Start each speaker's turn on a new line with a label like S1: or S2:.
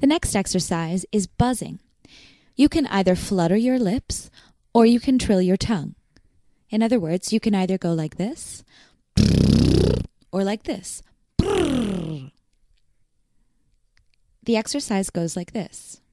S1: The next exercise is buzzing. You can either flutter your lips or you can trill your tongue. In other words, you can either go like this or like this. The exercise goes like this.